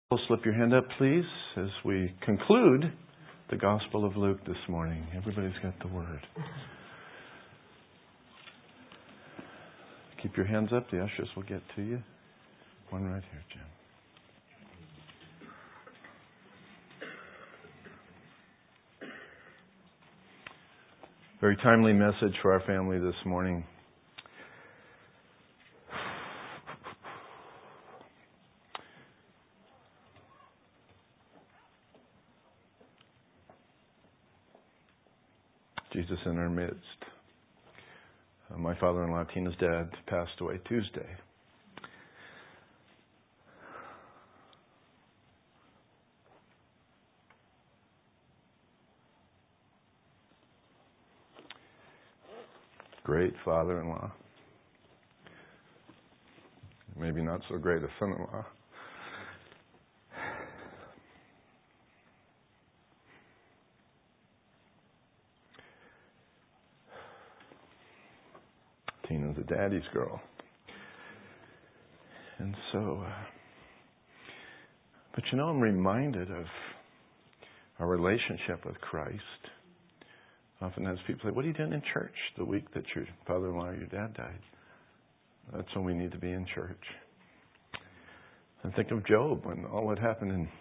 Slip your hand up, please, as we conclude the Gospel of Luke this morning. Everybody's got the word. Keep your hands up. The ushers will get to you. One right here, Jim. Very timely message for our family this morning. Jesus in our midst. My father-in-law, Tina's dad, passed away Tuesday. Great father-in-law. Maybe not so great a son-in-law. Tina's a daddy's girl. And so, but I'm reminded of our relationship with Christ. Often as people say, what are you doing in church the week that your father-in-law or your dad died? That's when we need to be in church. And think of Job, when all that happened in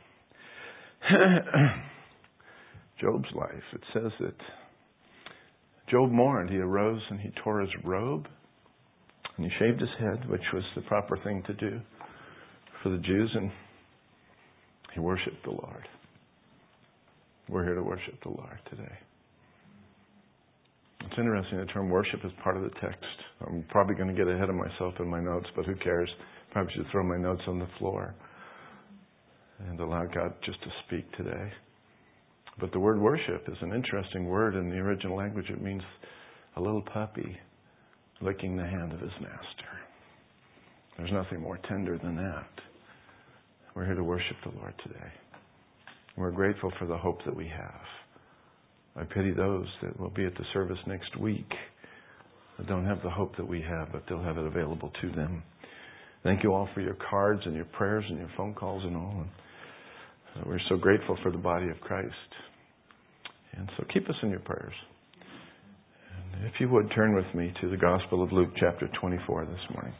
Job's life. It says that Job mourned. He arose and he tore his robe and he shaved his head, which was the proper thing to do for the Jews, and he worshiped the Lord. We're here to worship the Lord today. It's interesting, the term worship is part of the text. I'm probably going to get ahead of myself in my notes, but who cares? Probably should throw my notes on the floor and allow God just to speak today. But the word worship is an interesting word in the original language. It means a little puppy licking the hand of his master. There's nothing more tender than that. We're here to worship the Lord today. We're grateful for the hope that we have. I pity those that will be at the service next week that don't have the hope that we have, but they'll have it available to them. Thank you all for your cards and your prayers and your phone calls and all. And we're so grateful for the body of Christ. And so keep us in your prayers. And if you would, turn with me to the Gospel of Luke chapter 24 this morning.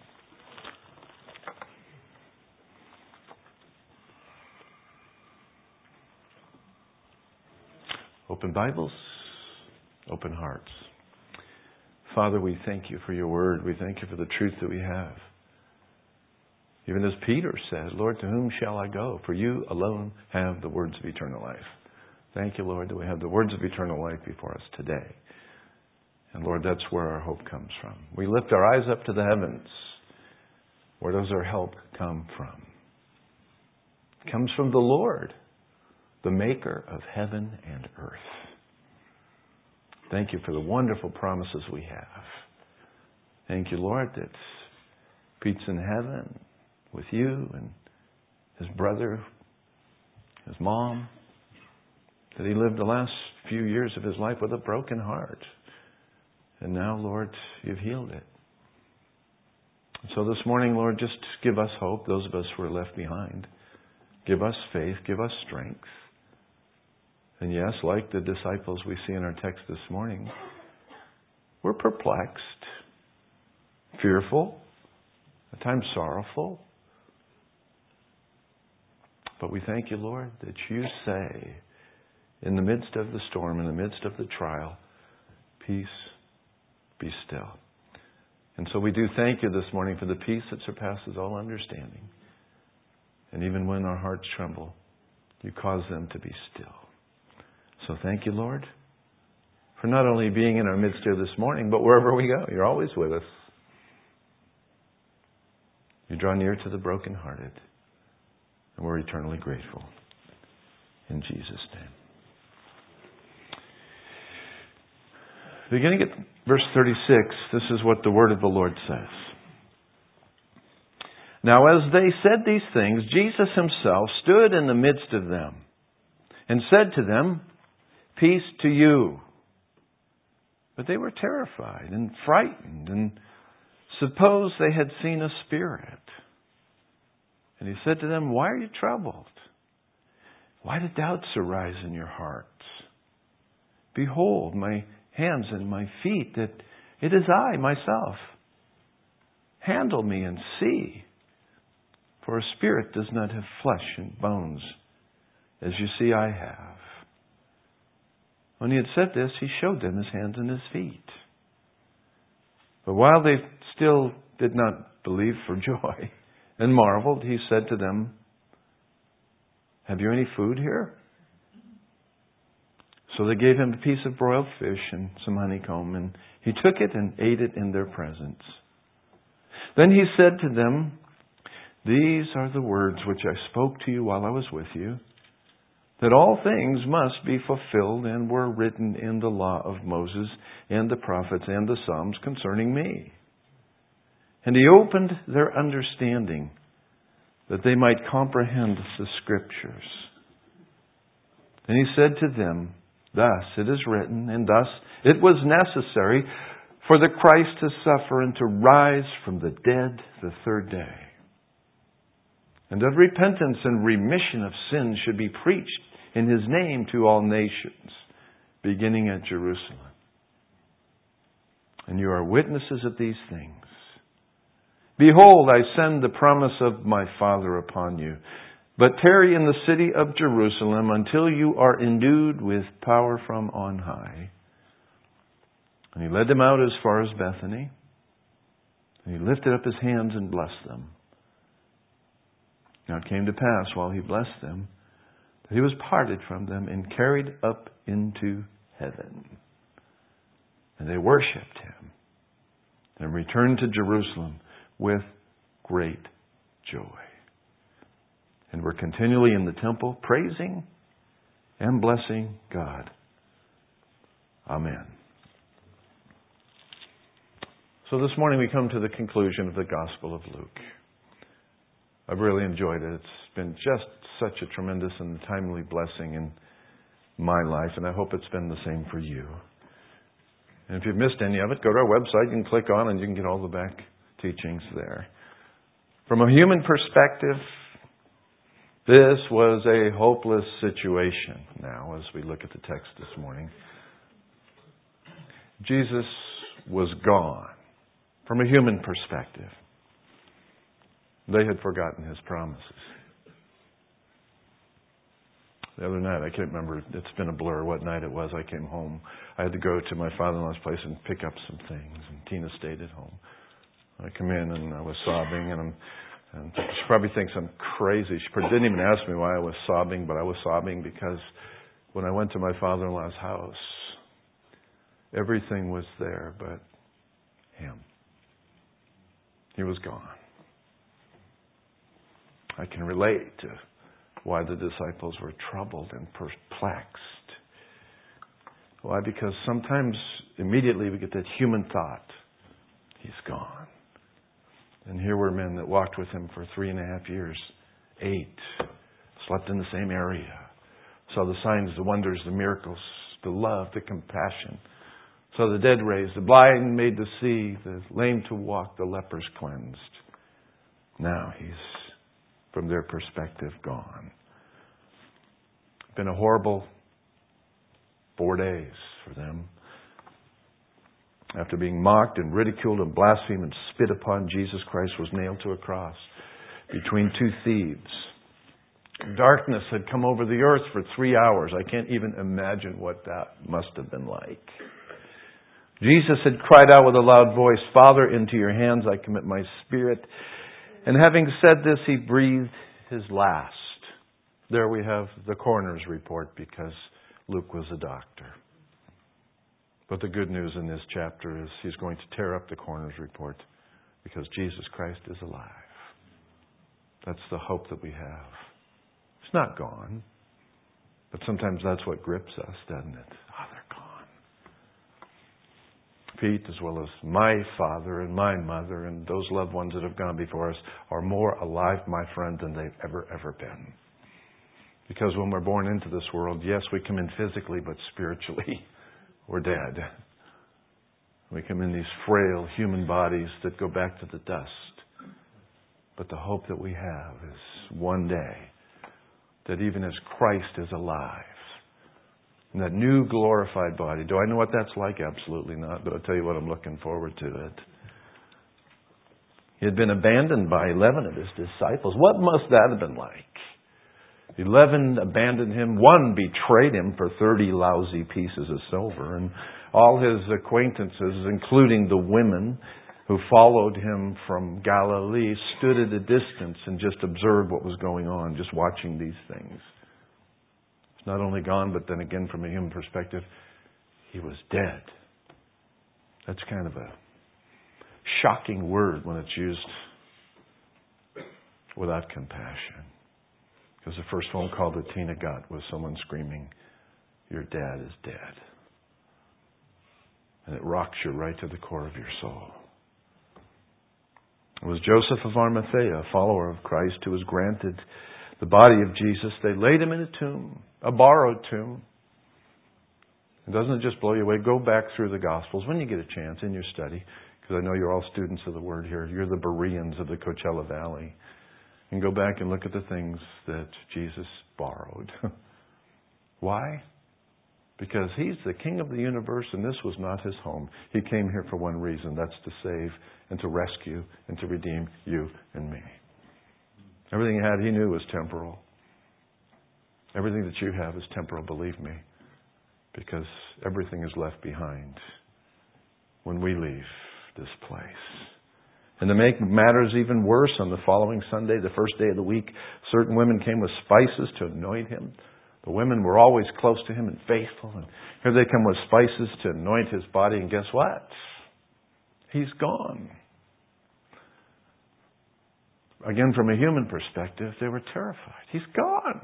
Open Bibles, open hearts. Father, we thank you for your word. We thank you for the truth that we have. Even as Peter said, Lord, to whom shall I go? For you alone have the words of eternal life. Thank you, Lord, that we have the words of eternal life before us today. And Lord, that's where our hope comes from. We lift our eyes up to the heavens. Where does our help come from? It comes from the Lord, the maker of heaven and earth. Thank you for the wonderful promises we have. Thank you, Lord, that Pete's in heaven with you and his brother, his mom, that he lived the last few years of his life with a broken heart. And now, Lord, you've healed it. So this morning, Lord, just give us hope, those of us who are left behind. Give us faith, give us strength. And yes, like the disciples we see in our text this morning, we're perplexed, fearful, at times sorrowful. But we thank you, Lord, that you say, in the midst of the storm, in the midst of the trial, peace, be still. And so we do thank you this morning for the peace that surpasses all understanding. And even when our hearts tremble, you cause them to be still. So thank you, Lord, for not only being in our midst here this morning, but wherever we go, you're always with us. You draw near to the brokenhearted, and we're eternally grateful. In Jesus' name. Beginning at verse 36, this is what the word of the Lord says. Now as they said these things, Jesus himself stood in the midst of them and said to them, peace to you. But they were terrified and frightened and supposed they had seen a spirit. And He said to them, "Why are you troubled? Why do doubts arise in your hearts? Behold, my hands and my feet, that it is I myself. Handle me and see. For a spirit does not have flesh and bones, as you see I have." When He had said this, He showed them His hands and His feet. But while they still did not believe for joy and marveled, He said to them, "Have you any food here?" So they gave Him a piece of broiled fish and some honeycomb, and He took it and ate it in their presence. Then He said to them, "These are the words which I spoke to you while I was with you, that all things must be fulfilled and were written in the law of Moses and the prophets and the Psalms concerning me." And He opened their understanding, that they might comprehend the Scriptures. And He said to them, "Thus it is written, and thus it was necessary for the Christ to suffer and to rise from the dead the third day, and that repentance and remission of sins should be preached in His name to all nations, beginning at Jerusalem. And you are witnesses of these things. Behold, I send the promise of my Father upon you. But tarry in the city of Jerusalem until you are endued with power from on high." And He led them out as far as Bethany. And He lifted up His hands and blessed them. Now it came to pass, while He blessed them, that He was parted from them and carried up into heaven. And they worshipped Him and returned to Jerusalem with great joy. And were continually in the temple, praising and blessing God. Amen. So this morning we come to the conclusion of the Gospel of Luke. I've really enjoyed it. It's been just such a tremendous and timely blessing in my life, and I hope it's been the same for you. And if you've missed any of it, go to our website, you can click on and you can get all the back teachings there. From a human perspective, this was a hopeless situation now as we look at the text this morning. Jesus was gone. From a human perspective, they had forgotten His promises. The other night, I can't remember, it's been a blur what night it was. I came home. I had to go to my father-in-law's place and pick up some things, and Tina stayed at home. I come in and I was sobbing, and she probably thinks I'm crazy. She didn't even ask me why I was sobbing, but I was sobbing because when I went to my father-in-law's house, everything was there but Him. He was gone. I can relate to why the disciples were troubled and perplexed. Why? Because sometimes immediately we get that human thought, He's gone. And here were men that walked with Him for 3.5 years, ate, slept in the same area, saw the signs, the wonders, the miracles, the love, the compassion, saw the dead raised, the blind made to see, the lame to walk, the lepers cleansed. Now He's, from their perspective, gone. It's been a horrible 4 days for them. After being mocked and ridiculed and blasphemed and spit upon, Jesus Christ was nailed to a cross between two thieves. Darkness had come over the earth for 3 hours. I can't even imagine what that must have been like. Jesus had cried out with a loud voice, "Father, into your hands I commit my spirit." And having said this, He breathed His last. There we have the coroner's report, because Luke was a doctor. But the good news in this chapter is He's going to tear up the coroner's report, because Jesus Christ is alive. That's the hope that we have. It's not gone. But sometimes that's what grips us, doesn't it? Oh, they're gone. Pete, as well as my father and my mother and those loved ones that have gone before us, are more alive, my friend, than they've ever been. Because when we're born into this world, yes, we come in physically, but spiritually, we're dead. We come in these frail human bodies that go back to the dust. But the hope that we have is one day that even as Christ is alive, in that new glorified body. Do I know what that's like? Absolutely not. But I'll tell you what, I'm looking forward to it. He had been abandoned by 11 of his disciples. What must that have been like? 11 abandoned him. 1 betrayed him for 30 lousy pieces of silver. And all his acquaintances, including the women who followed him from Galilee, stood at a distance and just observed what was going on, just watching these things. It's not only gone, but then again, from a human perspective, he was dead. That's kind of a shocking word when it's used without compassion. Because the first phone call that Tina got was someone screaming, "Your dad is dead." And it rocks you right to the core of your soul. It was Joseph of Arimathea, a follower of Christ, who was granted the body of Jesus. They laid him in a tomb, a borrowed tomb. And doesn't it just blow you away? Go back through the Gospels when you get a chance in your study, because I know you're all students of the Word here. You're the Bereans of the Coachella Valley. And go back and look at the things that Jesus borrowed. Why? Because He's the King of the universe, and this was not His home. He came here for one reason. That's to save and to rescue and to redeem you and me. Everything He had, He knew was temporal. Everything that you have is temporal, believe me. Because everything is left behind when we leave this place. And to make matters even worse, on the following Sunday, the first day of the week, certain women came with spices to anoint Him. The women were always close to Him and faithful. And here they come with spices to anoint His body. And guess what? He's gone. Again, from a human perspective, they were terrified. He's gone.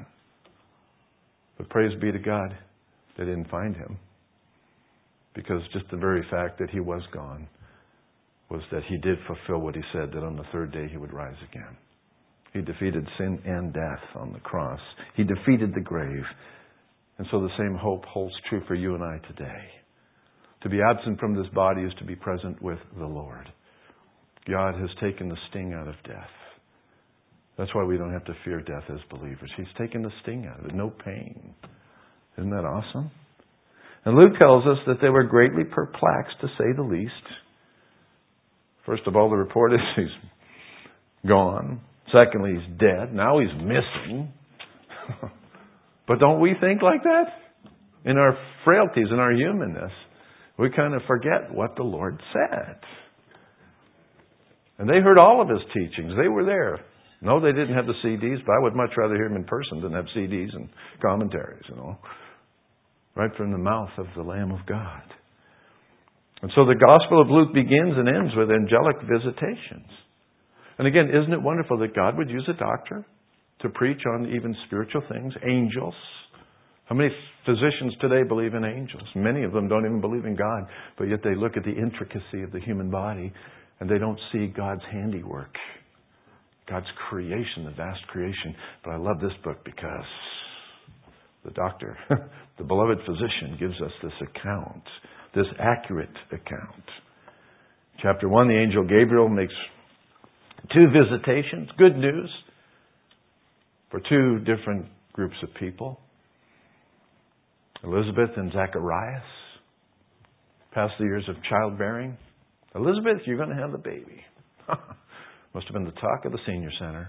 But praise be to God, they didn't find Him. Because just the very fact that He was gone was that He did fulfill what He said, that on the third day He would rise again. He defeated sin and death on the cross. He defeated the grave. And so the same hope holds true for you and I today. To be absent from this body is to be present with the Lord. God has taken the sting out of death. That's why we don't have to fear death as believers. He's taken the sting out of it. No pain. Isn't that awesome? And Luke tells us that they were greatly perplexed, to say the least. First of all, the report is He's gone. Secondly, He's dead. Now He's missing. But don't we think like that? In our frailties, in our humanness, we kind of forget what the Lord said. And they heard all of His teachings. They were there. No, they didn't have the CDs, but I would much rather hear Him in person than have CDs and commentaries, right from the mouth of the Lamb of God. And so the Gospel of Luke begins and ends with angelic visitations. And again, isn't it wonderful that God would use a doctor to preach on even spiritual things? Angels. How many physicians today believe in angels? Many of them don't even believe in God, but yet they look at the intricacy of the human body and they don't see God's handiwork. God's creation, the vast creation. But I love this book because the doctor, the beloved physician, gives us this account, this accurate account. Chapter 1, the angel Gabriel makes 2 visitations. Good news for 2 different groups of people. Elizabeth and Zacharias, past the years of childbearing. Elizabeth, you're going to have the baby. Must have been the talk of the senior center.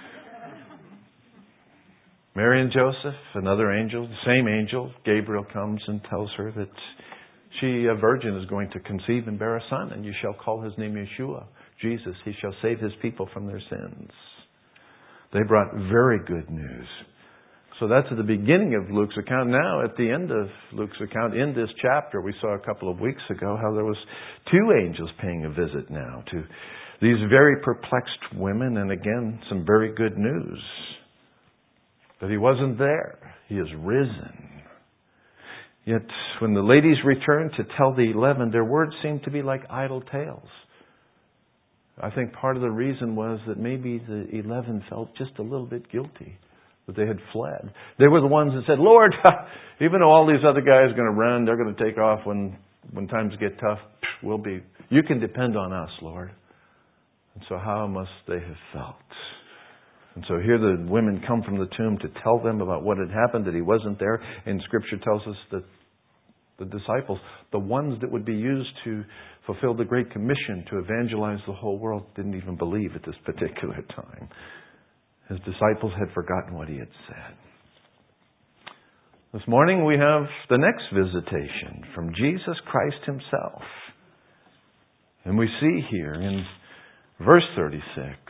Mary and Joseph, another angel, the same angel, Gabriel, comes and tells her that she, a virgin, is going to conceive and bear a son, and you shall call his name Yeshua, Jesus. He shall save his people from their sins. They brought very good news. So that's at the beginning of Luke's account. Now, at the end of Luke's account, in this chapter, we saw a couple of weeks ago how there was 2 angels paying a visit now to these very perplexed women, and again, some very good news. That He wasn't there. He is risen. Yet, when the ladies returned to tell the 11, their words seemed to be like idle tales. I think part of the reason was that maybe the 11 felt just a little bit guilty that they had fled. They were the ones that said, Lord, even though all these other guys are going to run, they're going to take off when times get tough, you can depend on us, Lord. So how must they have felt? And so here the women come from the tomb to tell them about what had happened, that he wasn't there. And Scripture tells us that the disciples, the ones that would be used to fulfill the Great Commission to evangelize the whole world, didn't even believe at this particular time. His disciples had forgotten what he had said. This morning we have the next visitation from Jesus Christ himself. And we see here in verse 36,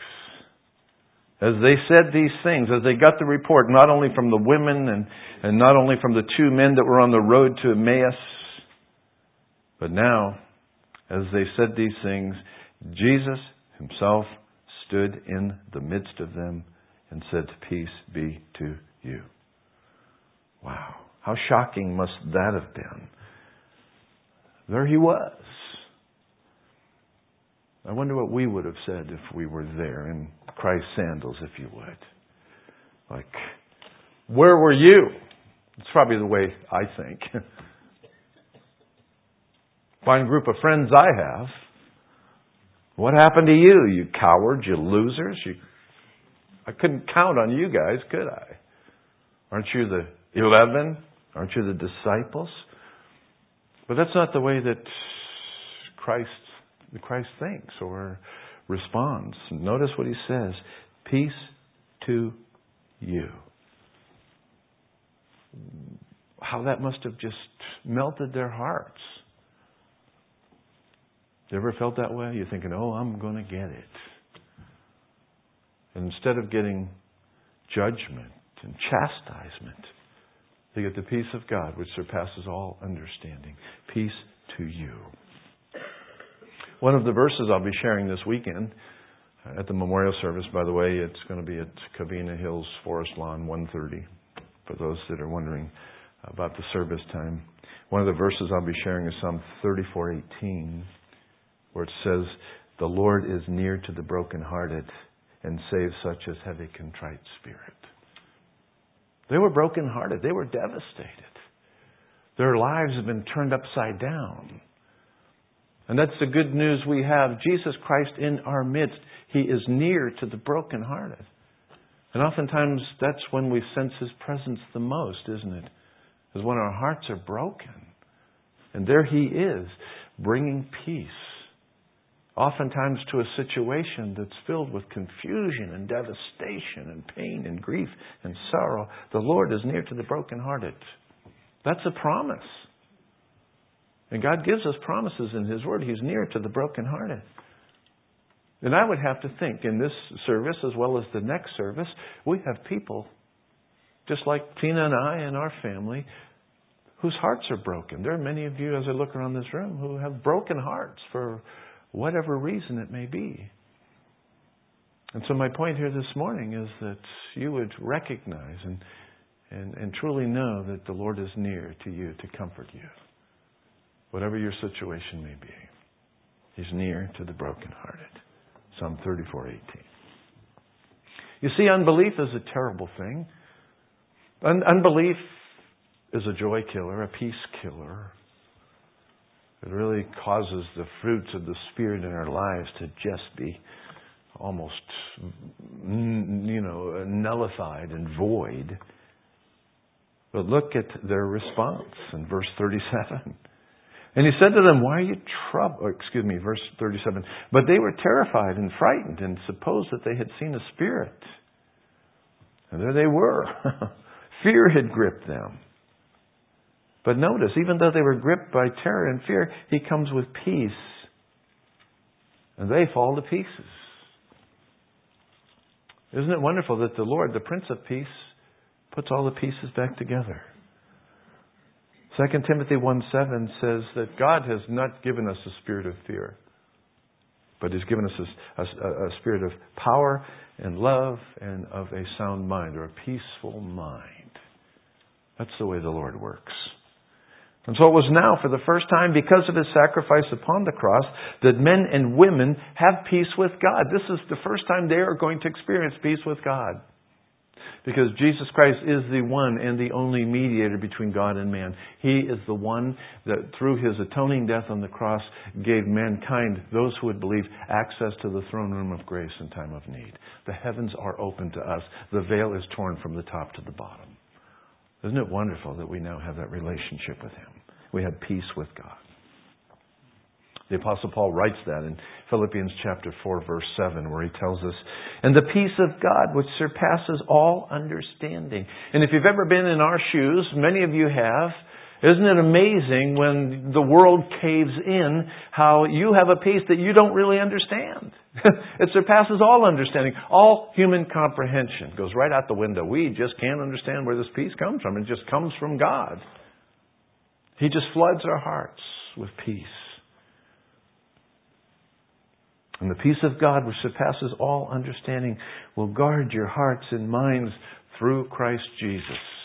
as they said these things, as they got the report, not only from the women and not only from the two men that were on the road to Emmaus, but now, as they said these things, Jesus himself stood in the midst of them and said, "Peace be to you." Wow. How shocking must that have been? There he was. I wonder what we would have said if we were there in Christ's sandals, if you would. Like, where were you? It's probably the way I think. Fine group of friends I have. What happened to you, you cowards, you losers? I couldn't count on you guys, could I? Aren't you the 11? Aren't you the disciples? But that's not the way that Christ thinks or responds. Notice what he says. Peace to you. How that must have just melted their hearts. You ever felt that way? You're thinking, oh, I'm going to get it. And instead of getting judgment and chastisement, they get the peace of God, which surpasses all understanding. Peace to you. One of the verses I'll be sharing this weekend at the memorial service, by the way, it's going to be at Covina Hills Forest Lawn, 1:30, for those that are wondering about the service time. One of the verses I'll be sharing is Psalm 34:18, where it says, "The Lord is near to the brokenhearted and saves such as have a contrite spirit." They were brokenhearted. They were devastated. Their lives have been turned upside down. And that's the good news we have. Jesus Christ in our midst. He is near to the brokenhearted. And oftentimes that's when we sense His presence the most, isn't it? Is when our hearts are broken. And there He is, bringing peace. Oftentimes to a situation that's filled with confusion and devastation and pain and grief and sorrow. The Lord is near to the brokenhearted. That's a promise. And God gives us promises in His Word. He's near to the brokenhearted. And I would have to think in this service as well as the next service, we have people just like Tina and I and our family whose hearts are broken. There are many of you, as I look around this room, who have broken hearts for whatever reason it may be. And so my point here this morning is that you would recognize and truly know that the Lord is near to you to comfort you. Whatever your situation may be. He's near to the brokenhearted. Psalm 34:18. You see, unbelief is a terrible thing. Unbelief is a joy killer, a peace killer. It really causes the fruits of the Spirit in our lives to just be almost, nullified and void. But look at their response in verse 37. And He said to them, "Why are you troubled?" Verse 37. But they were terrified and frightened and supposed that they had seen a spirit. And there they were. Fear had gripped them. But notice, even though they were gripped by terror and fear, He comes with peace. And they fall to pieces. Isn't it wonderful that the Lord, the Prince of Peace, puts all the pieces back together? 2 Timothy 1:7 says that God has not given us a spirit of fear, but He's given us a spirit of power and love and of a sound mind, or a peaceful mind. That's the way the Lord works. And so it was now, for the first time, because of His sacrifice upon the cross, that men and women have peace with God. This is the first time they are going to experience peace with God. Because Jesus Christ is the one and the only mediator between God and man. He is the one that through His atoning death on the cross gave mankind, those who would believe, access to the throne room of grace in time of need. The heavens are open to us. The veil is torn from the top to the bottom. Isn't it wonderful that we now have that relationship with Him? We have peace with God. The Apostle Paul writes that in Philippians chapter 4, verse 7, where he tells us, "And the peace of God, which surpasses all understanding." And if you've ever been in our shoes, many of you have, isn't it amazing when the world caves in, how you have a peace that you don't really understand? It surpasses all understanding. All human comprehension goes right out the window. We just can't understand where this peace comes from. It just comes from God. He just floods our hearts with peace. And the peace of God, which surpasses all understanding, will guard your hearts and minds through Christ Jesus.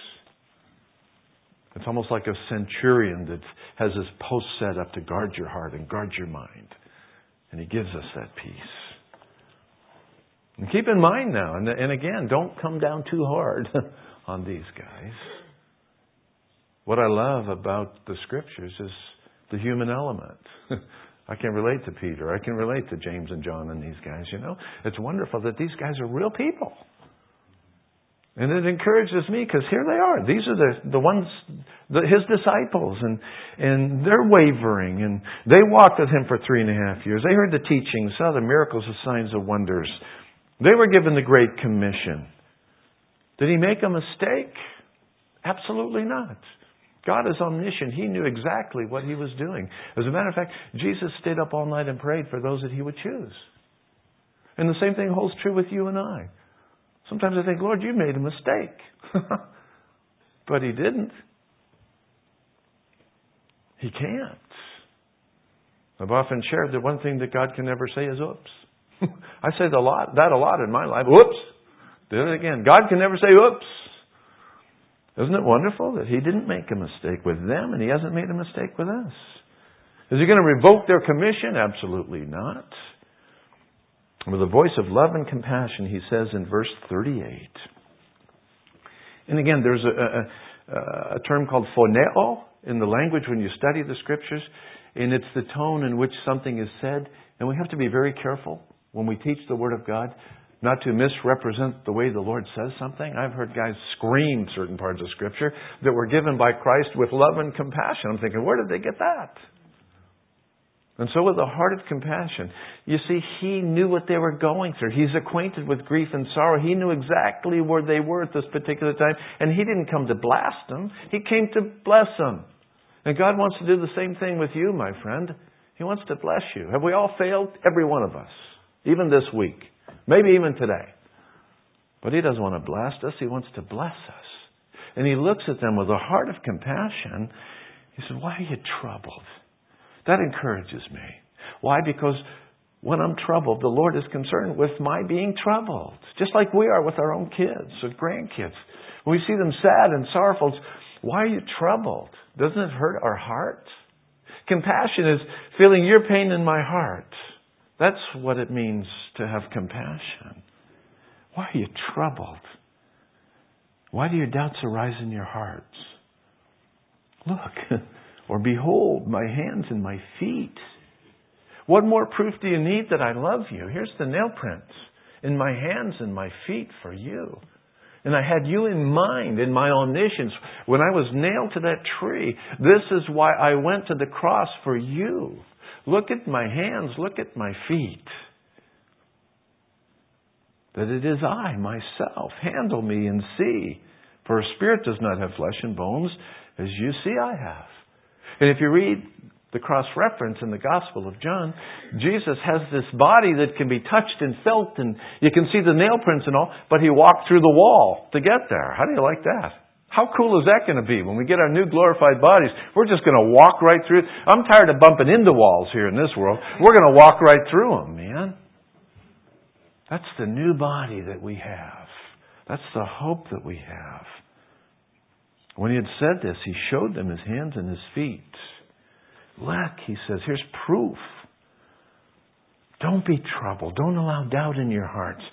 It's almost like a centurion that has his post set up to guard your heart and guard your mind. And He gives us that peace. And keep in mind now, and again, don't come down too hard on these guys. What I love about the Scriptures is the human element. I can relate to Peter. I can relate to James and John and these guys, you know. It's wonderful that these guys are real people. And it encourages me because here they are. These are the ones, His disciples. And they're wavering. And they walked with Him for 3.5 years. They heard the teachings, saw the miracles, the signs, the wonders. They were given the Great Commission. Did He make a mistake? Absolutely not. God is omniscient. He knew exactly what He was doing. As a matter of fact, Jesus stayed up all night and prayed for those that He would choose. And the same thing holds true with you and I. Sometimes I think, Lord, you made a mistake. But He didn't. He can't. I've often shared that one thing that God can never say is, oops. I say that a lot in my life. Whoops. Did it again. God can never say, oops. Isn't it wonderful that He didn't make a mistake with them and He hasn't made a mistake with us? Is He going to revoke their commission? Absolutely not. With a voice of love and compassion, He says in verse 38. And again, there's a term called phoneo in the language when you study the Scriptures. And it's the tone in which something is said. And we have to be very careful when we teach the Word of God not to misrepresent the way the Lord says something. I've heard guys scream certain parts of Scripture that were given by Christ with love and compassion. I'm thinking, where did they get that? And so with a heart of compassion, you see, He knew what they were going through. He's acquainted with grief and sorrow. He knew exactly where they were at this particular time. And He didn't come to blast them. He came to bless them. And God wants to do the same thing with you, my friend. He wants to bless you. Have we all failed? Every one of us. Even this week. Maybe even today. But He doesn't want to blast us. He wants to bless us. And He looks at them with a heart of compassion. He says, why are you troubled? That encourages me. Why? Because when I'm troubled, the Lord is concerned with my being troubled. Just like we are with our own kids or grandkids. When we see them sad and sorrowful, why are you troubled? Doesn't it hurt our heart? Compassion is feeling your pain in my heart. That's what it means to have compassion. Why are you troubled? Why do your doubts arise in your hearts? Look, or behold, my hands and my feet. What more proof do you need that I love you? Here's the nail prints in my hands and my feet for you. And I had you in mind in my omniscience. When I was nailed to that tree, this is why I went to the cross for you. Look at my hands, look at my feet. That it is I, myself. Handle me and see. For a spirit does not have flesh and bones, as you see I have. And if you read the cross-reference in the Gospel of John, Jesus has this body that can be touched and felt, and you can see the nail prints and all, but He walked through the wall to get there. How do you like that? How cool is that going to be when we get our new glorified bodies? We're just going to walk right through. I'm tired of bumping into walls here in this world. We're going to walk right through them, man. That's the new body that we have. That's the hope that we have. When He had said this, He showed them His hands and His feet. Look, He says, here's proof. Don't be troubled. Don't allow doubt in your hearts.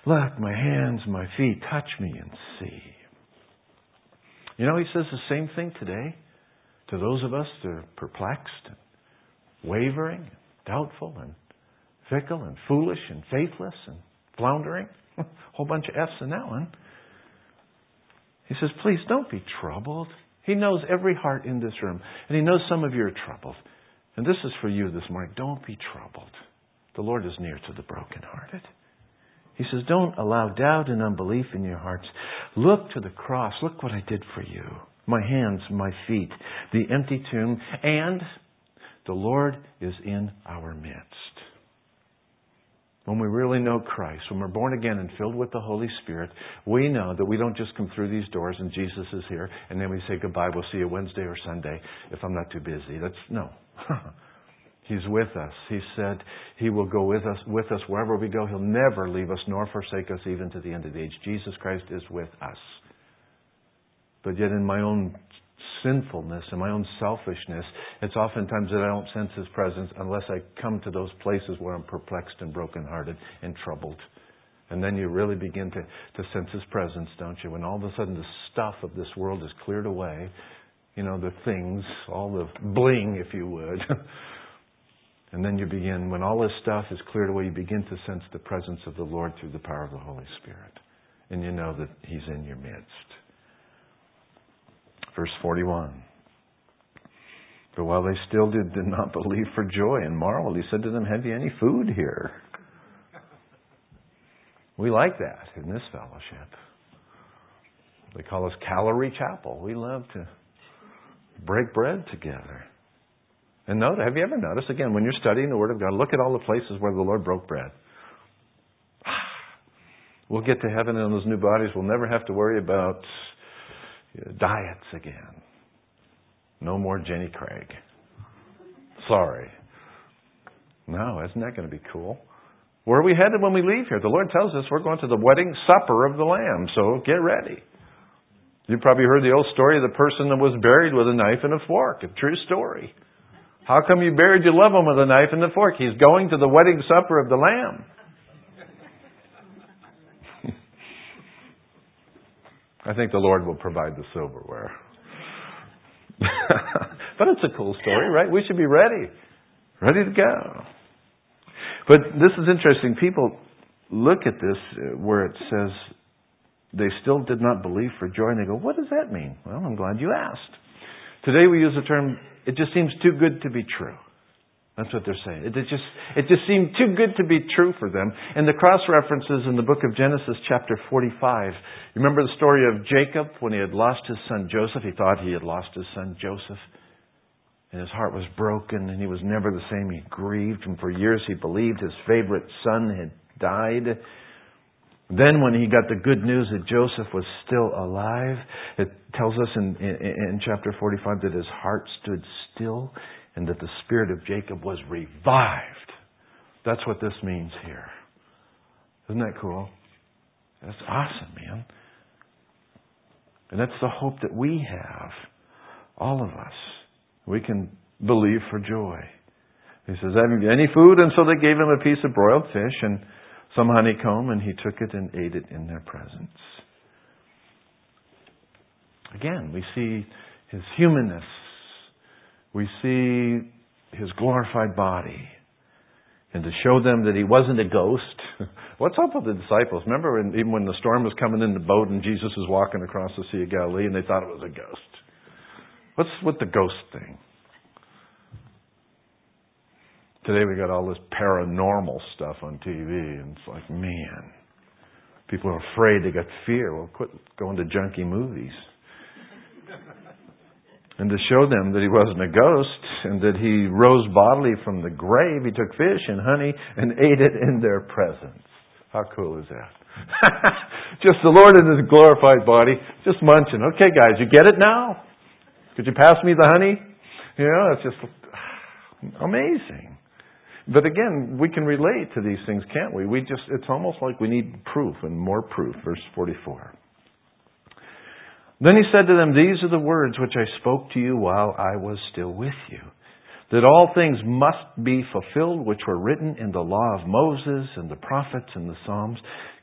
Look, my hands, my feet, touch me and see. You know, He says the same thing today to those of us that are perplexed, and wavering, and doubtful, and fickle, and foolish, and faithless, and floundering. A whole bunch of F's in that one. He says, please don't be troubled. He knows every heart in this room. And He knows some of you are troubled. And this is for you this morning. Don't be troubled. The Lord is near to the brokenhearted. He says, don't allow doubt and unbelief in your hearts. Look to the cross. Look what I did for you. My hands, my feet, the empty tomb, and the Lord is in our midst. When we really know Christ, when we're born again and filled with the Holy Spirit, we know that we don't just come through these doors and Jesus is here, and then we say goodbye, we'll see you Wednesday or Sunday if I'm not too busy. No. He's with us. He said He will go with us wherever we go. He'll never leave us nor forsake us even to the end of the age. Jesus Christ is with us. But yet in my own sinfulness and my own selfishness, it's oftentimes that I don't sense His presence unless I come to those places where I'm perplexed and brokenhearted and troubled. And then you really begin to sense His presence, don't you? When all of a sudden the stuff of this world is cleared away, you know, the things, all the bling, if you would. And then you begin, when all this stuff is cleared away, you begin to sense the presence of the Lord through the power of the Holy Spirit. And you know that He's in your midst. Verse 41. But while they still did not believe for joy and marveled, He said to them, have you any food here? We like that in this fellowship. They call us Calorie Chapel. We love to break bread together. And note, have you ever noticed, again, when you're studying the Word of God, look at all the places where the Lord broke bread. We'll get to heaven in those new bodies. We'll never have to worry about diets again. No more Jenny Craig. Sorry. No, isn't that going to be cool? Where are we headed when we leave here? The Lord tells us we're going to the wedding supper of the Lamb, so get ready. You probably heard the old story of the person that was buried with a knife and a fork. A true story. How come you buried your loved one with a knife and a fork? He's going to the wedding supper of the Lamb. I think the Lord will provide the silverware. But it's a cool story, right? We should be ready. Ready to go. But this is interesting. People look at this where it says they still did not believe for joy, and they go, what does that mean? Well, I'm glad you asked. Today we use the term, it just seems too good to be true. That's what they're saying. It just seemed too good to be true for them. And the cross-references in the book of Genesis chapter 45. You remember the story of Jacob when he had lost his son Joseph? He thought he had lost his son Joseph. And his heart was broken and he was never the same. He grieved, and for years he believed his favorite son had died. Then when he got the good news that Joseph was still alive, it tells us in chapter 45 that his heart stood still and that the spirit of Jacob was revived. That's what this means here. Isn't that cool? That's awesome, man. And that's the hope that we have, all of us. We can believe for joy. He says, have you any food? And so they gave him a piece of broiled fish and some honeycomb, and he took it and ate it in their presence. Again, we see his humanness. We see his glorified body. And to show them that he wasn't a ghost. What's up with the disciples? Remember even when the storm was coming in the boat and Jesus was walking across the Sea of Galilee and they thought it was a ghost? What's with the ghost thing? Today we got all this paranormal stuff on TV, and it's like, man, people are afraid, they got fear. Well, quit going to junky movies. And to show them that he wasn't a ghost and that he rose bodily from the grave, he took fish and honey and ate it in their presence. How cool is that? Just the Lord in his glorified body, just munching. Okay, guys, you get it now? Could you pass me the honey? You know, it's just amazing. But again, we can relate to these things, can't we? It's almost like we need proof and more proof. Verse 44. Then he said to them, these are the words which I spoke to you while I was still with you, that all things must be fulfilled which were written in the law of Moses and the prophets and the Psalms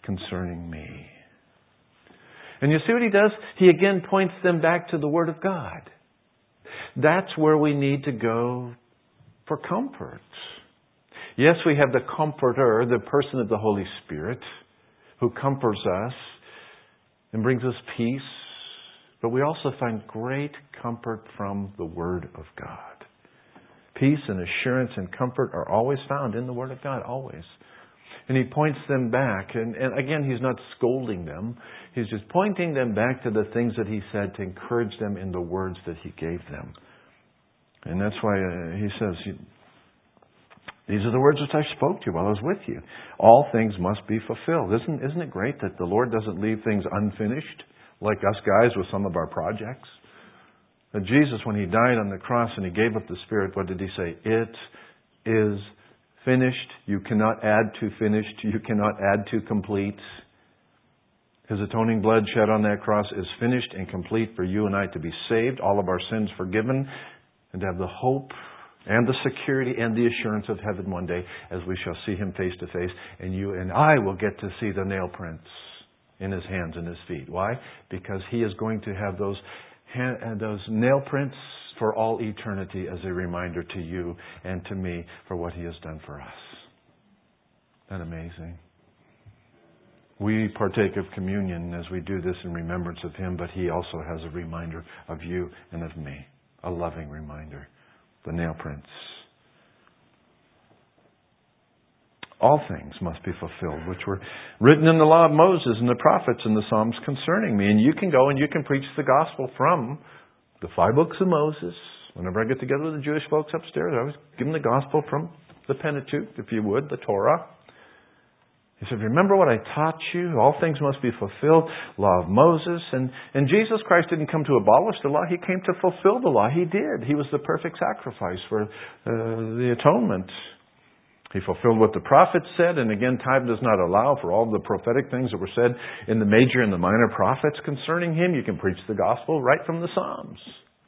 concerning me. And you see what he does? He again points them back to the Word of God. That's where we need to go for comfort. Yes, we have the Comforter, the person of the Holy Spirit, who comforts us and brings us peace. But we also find great comfort from the Word of God. Peace and assurance and comfort are always found in the Word of God, always. And he points them back. And again, he's not scolding them. He's just pointing them back to the things that he said to encourage them in the words that he gave them. And that's why he says, these are the words which I spoke to you while I was with you. All things must be fulfilled. Isn't it great that the Lord doesn't leave things unfinished, like us guys with some of our projects? That Jesus, when He died on the cross and He gave up the Spirit, what did He say? It is finished. You cannot add to finished. You cannot add to complete. His atoning blood shed on that cross is finished and complete for you and I to be saved, all of our sins forgiven, and to have the hope and the security and the assurance of heaven one day as we shall see Him face to face. And you and I will get to see the nail prints in His hands and His feet. Why? Because He is going to have those nail prints for all eternity as a reminder to you and to me for what He has done for us. Isn't that amazing? We partake of communion as we do this in remembrance of Him, but He also has a reminder of you and of me. A loving reminder. The nail prints. All things must be fulfilled, which were written in the law of Moses and the prophets and the Psalms concerning me. And you can go and you can preach the gospel from the 5 books of Moses. Whenever I get together with the Jewish folks upstairs, I always give them the gospel from the Pentateuch, if you would, the Torah. He said, remember what I taught you? All things must be fulfilled. Law of Moses. And Jesus Christ didn't come to abolish the law. He came to fulfill the law. He did. He was the perfect sacrifice for the atonement. He fulfilled what the prophets said. And again, time does not allow for all the prophetic things that were said in the major and the minor prophets concerning Him. You can preach the gospel right from the Psalms.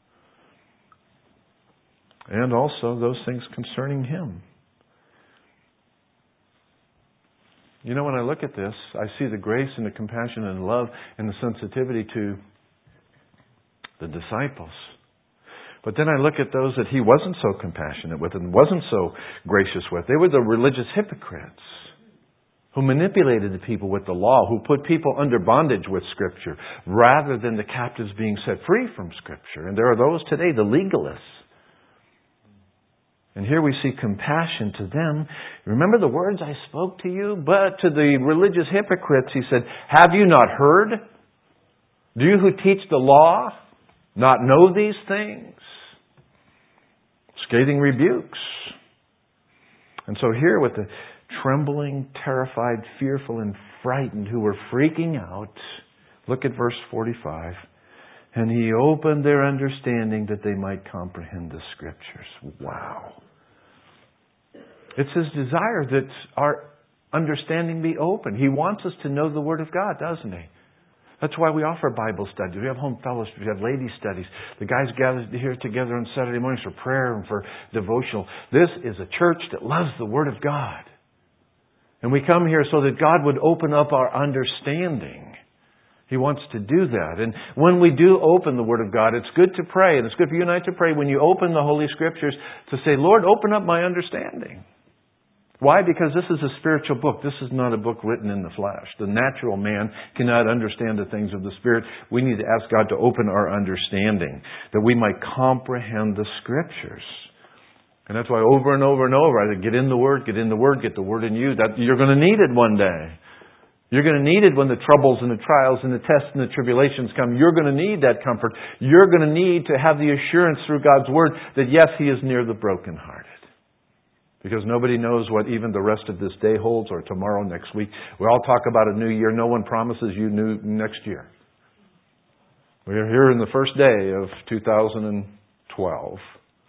And also those things concerning Him. You know, when I look at this, I see the grace and the compassion and love and the sensitivity to the disciples. But then I look at those that He wasn't so compassionate with and wasn't so gracious with. They were the religious hypocrites who manipulated the people with the law, who put people under bondage with Scripture rather than the captives being set free from Scripture. And there are those today, the legalists. And here we see compassion to them. Remember the words I spoke to you? But to the religious hypocrites, He said, have you not heard? Do you who teach the law not know these things? Scathing rebukes. And so here with the trembling, terrified, fearful, and frightened who were freaking out, look at verse 45. And He opened their understanding that they might comprehend the Scriptures. Wow. It's His desire that our understanding be open. He wants us to know the Word of God, doesn't He? That's why we offer Bible studies. We have home fellowship. We have ladies' studies. The guys gather here together on Saturday mornings for prayer and for devotional. This is a church that loves the Word of God. And we come here so that God would open up our understanding. He wants to do that. And when we do open the Word of God, it's good to pray. And it's good for you and I to pray when you open the Holy Scriptures to say, Lord, open up my understanding. Why? Because this is a spiritual book. This is not a book written in the flesh. The natural man cannot understand the things of the Spirit. We need to ask God to open our understanding, that we might comprehend the Scriptures. And that's why over and over and over, I get in the Word, get in the Word, get the Word in you. That you're going to need it one day. You're going to need it when the troubles and the trials and the tests and the tribulations come. You're going to need that comfort. You're going to need to have the assurance through God's Word that yes, He is near the brokenhearted. Because nobody knows what even the rest of this day holds or tomorrow, next week. We all talk about a new year. No one promises you new next year. We're here in the first day of 2012.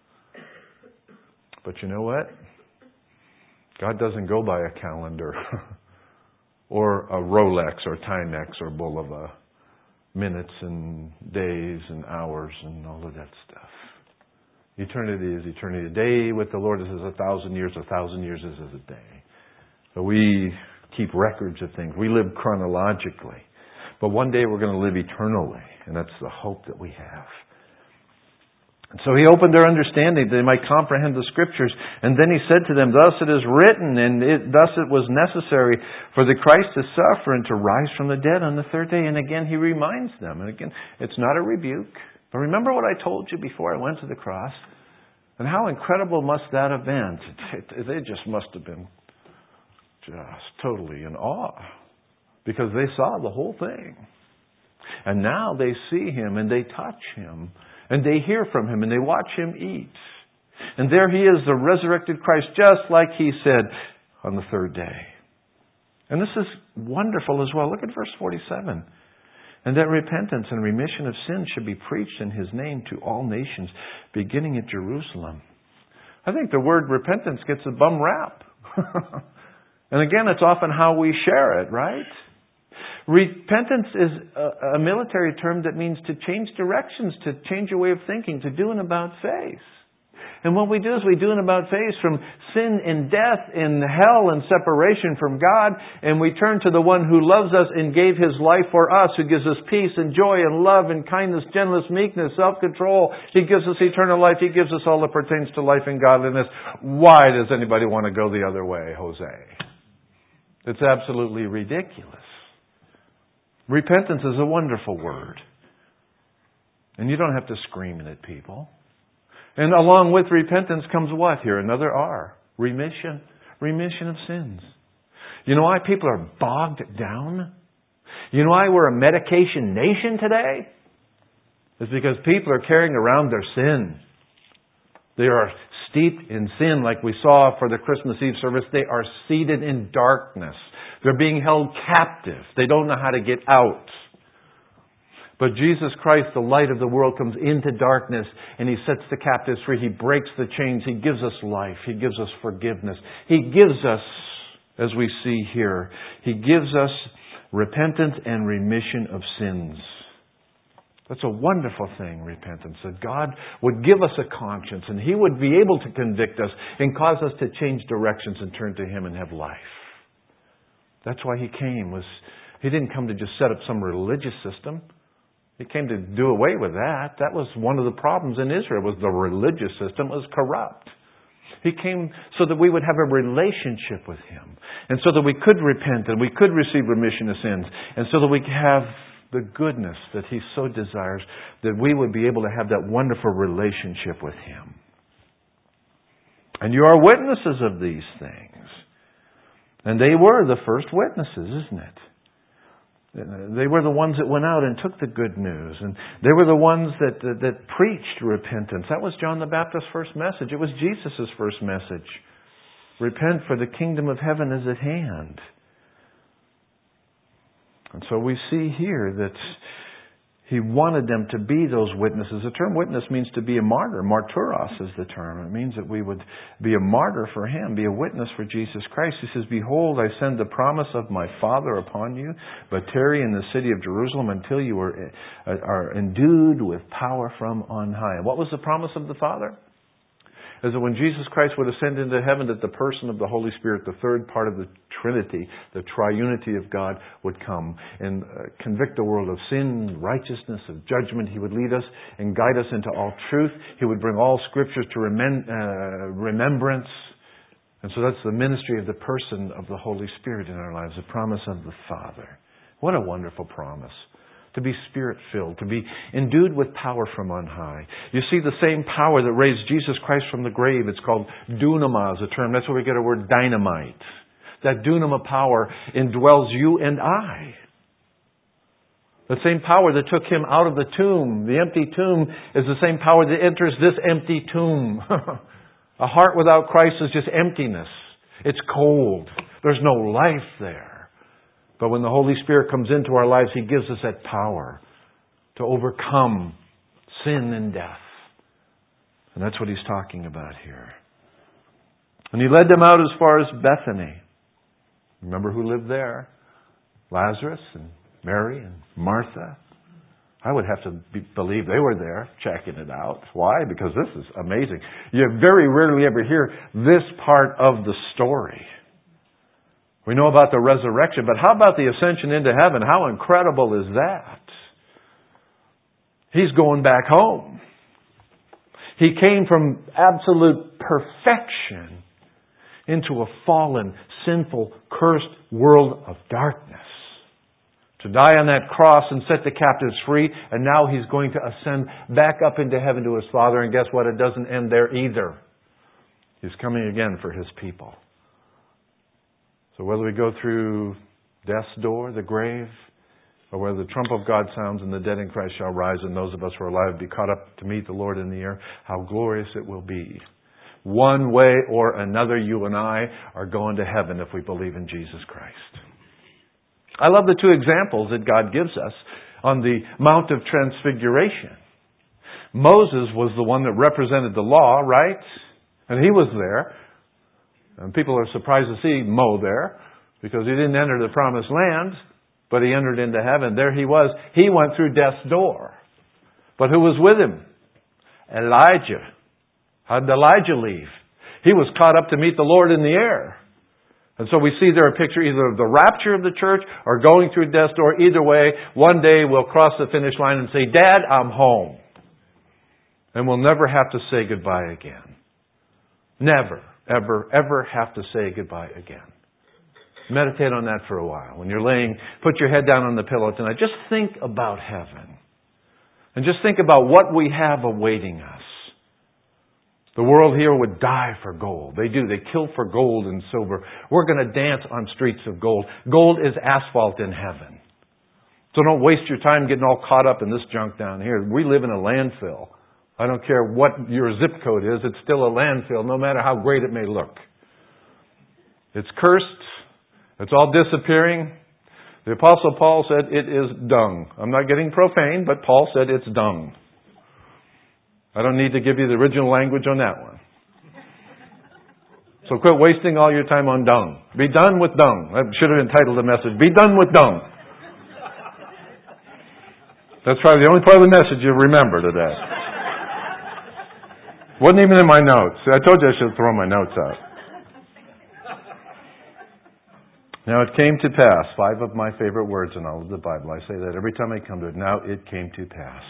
But you know what? God doesn't go by a calendar or a Rolex or Timex or Bulova. Minutes and days and hours and all of that stuff. Eternity is eternity. A day with the Lord is as 1,000 years. 1,000 years is as a day. So we keep records of things. We live chronologically. But one day we're going to live eternally. And that's the hope that we have. And so He opened their understanding that they might comprehend the Scriptures. And then He said to them, thus it is written, and thus it was necessary for the Christ to suffer and to rise from the dead on the third day. And again He reminds them. And again, it's not a rebuke. But remember what I told you before I went to the cross? And how incredible must that have been? They just must have been just totally in awe. Because they saw the whole thing. And now they see Him and they touch Him. And they hear from Him and they watch Him eat. And there He is, the resurrected Christ, just like He said on the third day. And this is wonderful as well. Look at verse 47. And that repentance and remission of sins should be preached in His name to all nations, beginning at Jerusalem. I think the word repentance gets a bum rap. And again, it's often how we share it, right? Repentance is a military term that means to change directions, to change your way of thinking, to do an about face. And what we do is we do an about face from sin and death and hell and separation from God, and we turn to the one who loves us and gave His life for us, who gives us peace and joy and love and kindness, gentleness, meekness, self-control. He gives us eternal life. He gives us all that pertains to life and godliness. Why does anybody want to go the other way, Jose? It's absolutely ridiculous. Repentance is a wonderful word. And you don't have to scream it at people. And along with repentance comes what here? Another R. Remission. Remission of sins. You know why people are bogged down? You know why we're a medication nation today? It's because people are carrying around their sin. They are steeped in sin like we saw for the Christmas Eve service. They are seated in darkness. They're being held captive. They don't know how to get out. But Jesus Christ, the light of the world, comes into darkness and He sets the captives free. He breaks the chains. He gives us life. He gives us forgiveness. He gives us, as we see here, He gives us repentance and remission of sins. That's a wonderful thing, repentance, that God would give us a conscience and He would be able to convict us and cause us to change directions and turn to Him and have life. That's why He came. He didn't come to just set up some religious system. He came to do away with that. That was one of the problems in Israel, was the religious system was corrupt. He came so that we would have a relationship with Him. And so that we could repent and we could receive remission of sins. And so that we could have the goodness that He so desires, that we would be able to have that wonderful relationship with Him. And you are witnesses of these things. And they were the first witnesses, isn't it? They were the ones that went out and took the good news. And they were the ones that preached repentance. That was John the Baptist's first message. It was Jesus' first message. Repent, for the kingdom of heaven is at hand. And so we see here that He wanted them to be those witnesses. The term witness means to be a martyr. Martyros is the term. It means that we would be a martyr for Him, be a witness for Jesus Christ. He says, behold, I send the promise of my Father upon you, but tarry in the city of Jerusalem until you are endued with power from on high. And what was the promise of the Father? Is that when Jesus Christ would ascend into heaven, that the person of the Holy Spirit, the third part of the Trinity, the triunity of God, would come and convict the world of sin, righteousness, of judgment. He would lead us and guide us into all truth. He would bring all Scriptures to remembrance. And so that's the ministry of the person of the Holy Spirit in our lives, the promise of the Father. What a wonderful promise. To be Spirit-filled, to be endued with power from on high. You see, the same power that raised Jesus Christ from the grave, it's called dunamai, is a term. That's where we get our word dynamite. That dunamai power indwells you and I. The same power that took Him out of the tomb, the empty tomb, is the same power that enters this empty tomb. A heart without Christ is just emptiness. It's cold. There's no life there. But when the Holy Spirit comes into our lives, He gives us that power to overcome sin and death. And that's what He's talking about here. And He led them out as far as Bethany. Remember who lived there? Lazarus and Mary and Martha. I would have to believe they were there checking it out. Why? Because this is amazing. You very rarely ever hear this part of the story, We know about the resurrection, but how about the ascension into heaven? How incredible is that? He's going back home. He came from absolute perfection into a fallen, sinful, cursed world of darkness to die on that cross and set the captives free, and now He's going to ascend back up into heaven to His Father, and guess what? It doesn't end there either. He's coming again for His people. So whether we go through death's door, the grave, or whether the trump of God sounds and the dead in Christ shall rise, and those of us who are alive be caught up to meet the Lord in the air, how glorious it will be. One way or another, you and I are going to heaven if we believe in Jesus Christ. I love the two examples that God gives us on the Mount of Transfiguration. Moses was the one that represented the law, right? And he was there. And people are surprised to see Mo there because he didn't enter the promised land, but he entered into heaven. There he was. He went through death's door. But who was with him? Elijah. How did Elijah leave? He was caught up to meet the Lord in the air. And so we see there a picture either of the rapture of the church or going through death's door. Either way, one day we'll cross the finish line and say, Dad, I'm home. And we'll never have to say goodbye again. Never, ever, ever have to say goodbye again. Meditate on that for a while. When you're laying, put your head down on the pillow tonight. Just think about heaven. And just think about what we have awaiting us. The world here would die for gold. They do. They kill for gold and silver. We're going to dance on streets of gold. Gold is asphalt in heaven. So don't waste your time getting all caught up in this junk down here. We live in a landfill. I don't care what your zip code is. It's still a landfill, no matter how great it may look. It's cursed. It's all disappearing. The Apostle Paul said it is dung. I'm not getting profane, but Paul said it's dung. I don't need to give you the original language on that one. So quit wasting all your time on dung. Be done with dung. I should have entitled the message, Be Done with Dung. That's probably the only part of the message you remember today. Wasn't even in my notes. I told you I should throw my notes out. Now it came to pass, 5 of my favorite words in all of the Bible. I say that every time I come to it. Now it came to pass.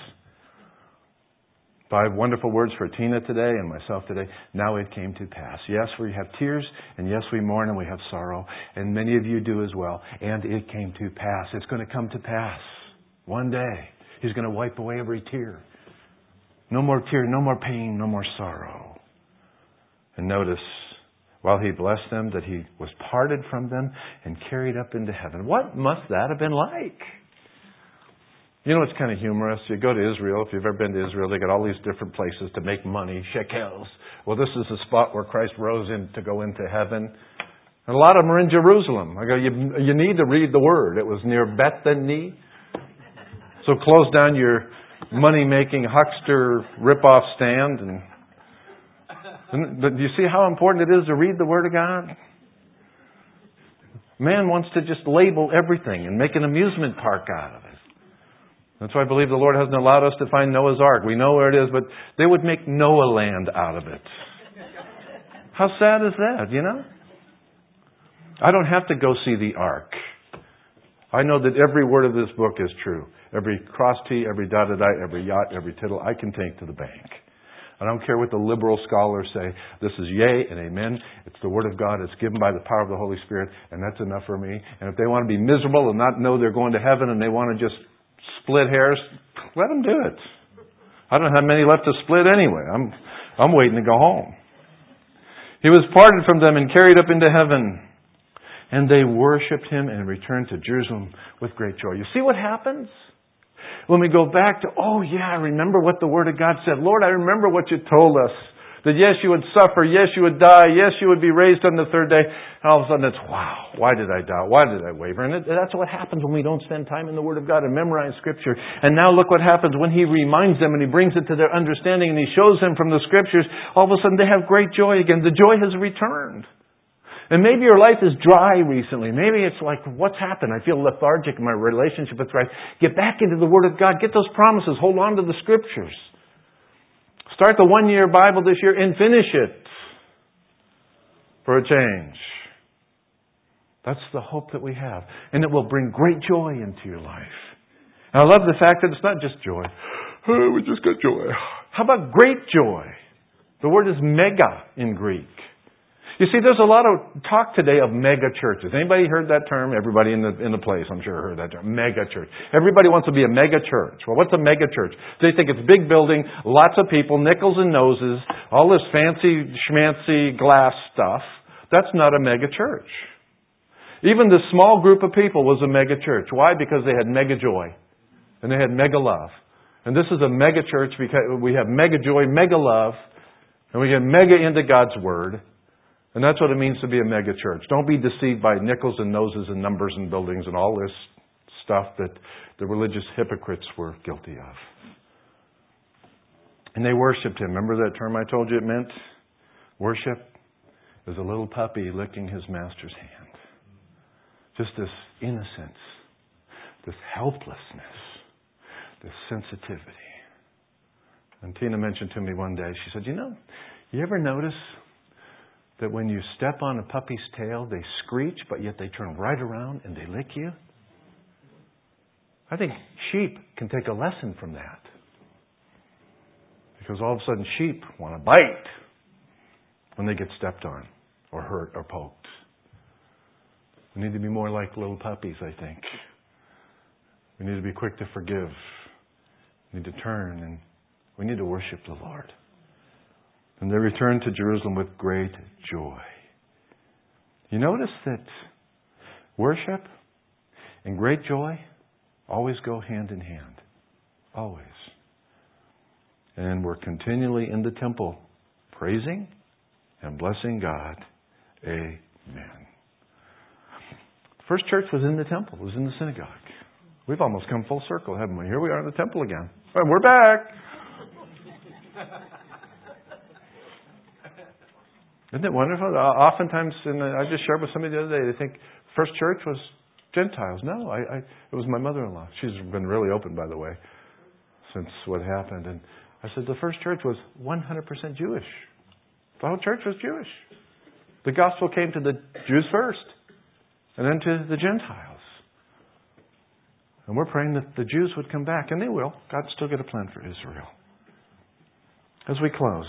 5 wonderful words for Tina today and myself today. Now it came to pass. Yes, we have tears, and yes, we mourn and we have sorrow, and many of you do as well. And it came to pass. It's going to come to pass. One day, He's going to wipe away every tear. No more tear, no more pain, no more sorrow. And notice, while He blessed them, that He was parted from them and carried up into heaven. What must that have been like? You know, it's kind of humorous. You go to Israel. If you've ever been to Israel, they got all these different places to make money, shekels. Well, this is the spot where Christ rose in to go into heaven. And a lot of them are in Jerusalem. I go, you need to read the Word. It was near Bethany. So close down your money-making huckster rip-off stand. But do you see how important it is to read the Word of God? Man wants to just label everything and make an amusement park out of it. That's why I believe the Lord hasn't allowed us to find Noah's Ark. We know where it is, but they would make Noah land out of it. How sad is that, you know? I don't have to go see the Ark. I know that every word of this book is true. Every cross T, every dotted I, every yacht, every tittle, I can take to the bank. I don't care what the liberal scholars say. This is yea and amen. It's the Word of God. It's given by the power of the Holy Spirit, and that's enough for me. And if they want to be miserable and not know they're going to heaven and they want to just split hairs, let them do it. I don't have many left to split anyway. I'm waiting to go home. He was parted from them and carried up into heaven. And they worshipped Him and returned to Jerusalem with great joy. You see what happens? When we go back to, oh yeah, I remember what the Word of God said. Lord, I remember what You told us. That yes, You would suffer. Yes, You would die. Yes, You would be raised on the 3rd day. And all of a sudden it's, wow, why did I doubt? Why did I waver? And that's what happens when we don't spend time in the Word of God and memorize Scripture. And now look what happens when He reminds them and He brings it to their understanding and He shows them from the Scriptures. All of a sudden they have great joy again. The joy has returned. And maybe your life is dry recently. Maybe it's like, what's happened? I feel lethargic in my relationship with Christ. Get back into the Word of God. Get those promises. Hold on to the Scriptures. Start the 1-year Bible this year and finish it for a change. That's the hope that we have. And it will bring great joy into your life. And I love the fact that it's not just joy. Oh, we just got joy. How about great joy? The word is mega in Greek. You see, there's a lot of talk today of mega churches. Anybody heard that term? Everybody in the place, I'm sure, heard that term. Mega church. Everybody wants to be a mega church. Well, what's a mega church? They think it's a big building, lots of people, nickels and noses, all this fancy schmancy glass stuff. That's not a mega church. Even the small group of people was a mega church. Why? Because they had mega joy. And they had mega love. And this is a mega church because we have mega joy, mega love, and we get mega into God's Word. And that's what it means to be a mega church. Don't be deceived by nickels and noses and numbers and buildings and all this stuff that the religious hypocrites were guilty of. And they worshipped Him. Remember that term I told you it meant? Worship is a little puppy licking his master's hand. Just this innocence, this helplessness, this sensitivity. And Tina mentioned to me one day, she said, you ever notice that when you step on a puppy's tail, they screech, but yet they turn right around and they lick you? I think sheep can take a lesson from that. Because all of a sudden sheep want to bite when they get stepped on or hurt or poked. We need to be more like little puppies, I think. We need to be quick to forgive. We need to turn, and we need to worship the Lord. And they returned to Jerusalem with great joy. You notice that worship and great joy always go hand in hand. Always. And we're continually in the temple praising and blessing God. Amen. The first church was in the temple. It was in the synagogue. We've almost come full circle, haven't we? Here we are in the temple again. And we're back. Isn't it wonderful? Oftentimes, and I just shared with somebody the other day, they think first church was Gentiles. No, it was my mother-in-law. She's been really open, by the way, since what happened. And I said the first church was 100% Jewish. The whole church was Jewish. The gospel came to the Jews first, and then to the Gentiles. And we're praying that the Jews would come back, and they will. God's still got a plan for Israel. As we close,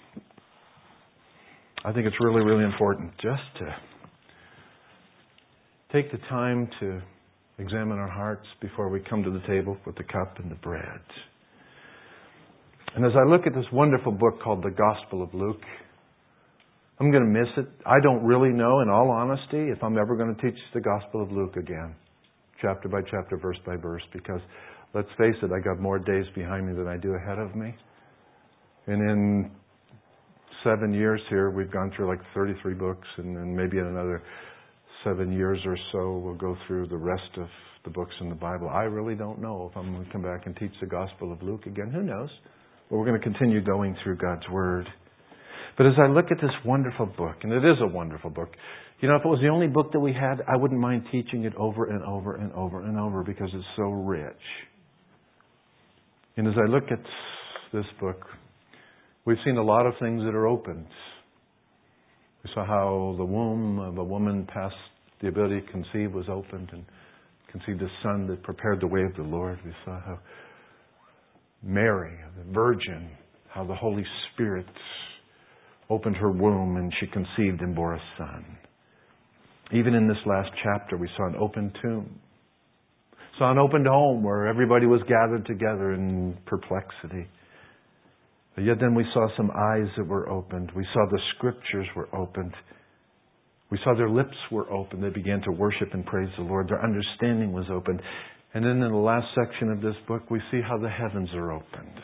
I think it's really, really important just to take the time to examine our hearts before we come to the table with the cup and the bread. And as I look at this wonderful book called The Gospel of Luke, I'm going to miss it. I don't really know, in all honesty, if I'm ever going to teach the Gospel of Luke again, chapter by chapter, verse by verse, because let's face it, I got more days behind me than I do ahead of me. And in 7 years here, we've gone through like 33 books, and then maybe in another 7 years or so, we'll go through the rest of the books in the Bible. I really don't know if I'm going to come back and teach the Gospel of Luke again. Who knows? But we're going to continue going through God's Word. But as I look at this wonderful book, and it is a wonderful book, if it was the only book that we had, I wouldn't mind teaching it over and over and over and over because it's so rich. And as I look at this book, we've seen a lot of things that are opened. We saw how the womb of a woman past the ability to conceive was opened and conceived a son that prepared the way of the Lord. We saw how Mary, the Virgin, how the Holy Spirit opened her womb and she conceived and bore a son. Even in this last chapter, we saw an open tomb. Saw an opened home where everybody was gathered together in perplexity. But yet then we saw some eyes that were opened. We saw the Scriptures were opened. We saw their lips were opened. They began to worship and praise the Lord. Their understanding was opened. And then in the last section of this book, we see how the heavens are opened.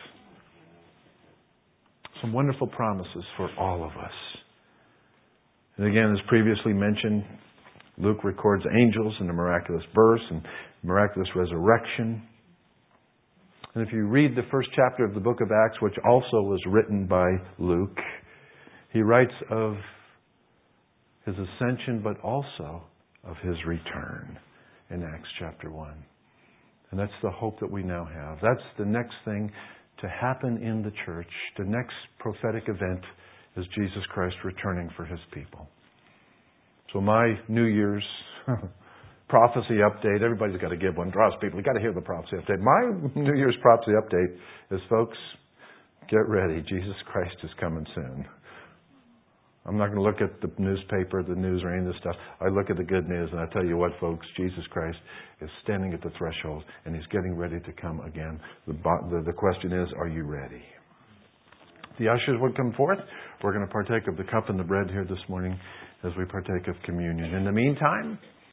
Some wonderful promises for all of us. And again, as previously mentioned, Luke records angels and a miraculous birth and miraculous resurrection. And if you read the first chapter of the book of Acts, which also was written by Luke, he writes of His ascension, but also of His return in Acts chapter 1. And that's the hope that we now have. That's the next thing to happen in the church. The next prophetic event is Jesus Christ returning for His people. So my New Year's Prophecy update. Everybody's got to give one. Draws people. You've got to hear the prophecy update. My New Year's prophecy update is, folks, get ready. Jesus Christ is coming soon. I'm not going to look at the newspaper, the news, or any of this stuff. I look at the good news, and I tell you what, folks, Jesus Christ is standing at the threshold, and He's getting ready to come again. The question is, are you ready? The ushers would come forth. We're going to partake of the cup and the bread here this morning as we partake of communion. In the meantime,